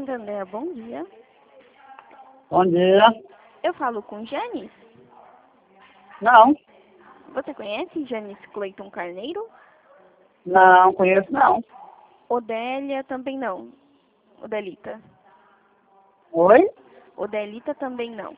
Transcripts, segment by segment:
Santander, bom dia. Bom dia. Eu falo com Janice. Não, Você conhece Janice Cleiton Carneiro? não conheço não. Odélia também não. Odelita. Oi? Odelita também não.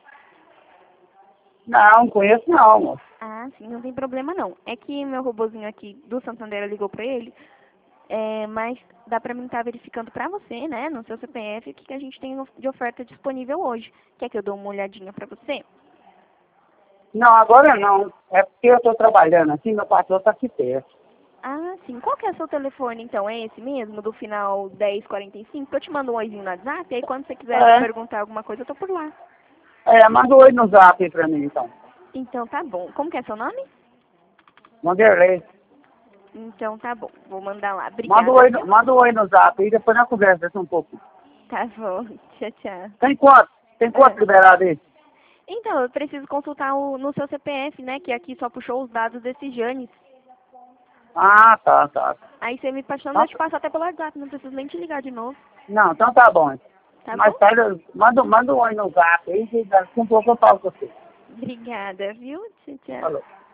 Não, conheço não, moço. Ah, sim, não tem problema não. É que meu robozinho aqui do Santander ligou pra ele, mas dá pra mim estar verificando pra você, né, no seu CPF, o que a gente tem de oferta disponível hoje. Quer que eu dê uma olhadinha pra você? Não, agora não. É porque eu estou trabalhando aqui, meu patrão está aqui perto. Ah, sim. Qual que é o seu telefone, então? É esse mesmo, do final 1045? Eu te mando um oizinho no WhatsApp, aí quando você quiser me perguntar alguma coisa, eu tô por lá. Manda um oi no zap aí pra mim, então. Então tá bom. Como que é seu nome? Wanderlei. Então tá bom. Vou mandar lá. Manda Obrigada, viu? um oi no zap aí, depois nós conversa um pouco. Tá bom. Tchau, tchau. Tem quanto? Tem quanto liberado aí? Então, eu preciso consultar no seu CPF, né? Que aqui só puxou os dados desse Janes. Ah, tá. Aí você me passando, eu Então, te passo até pelo WhatsApp. Não preciso nem te ligar de novo. não, então tá bom. Tá Mais bom? tarde, manda um oi no zap aí, que daqui um pouco eu falo com você. Obrigada, viu? Tchau, tchau. Falou.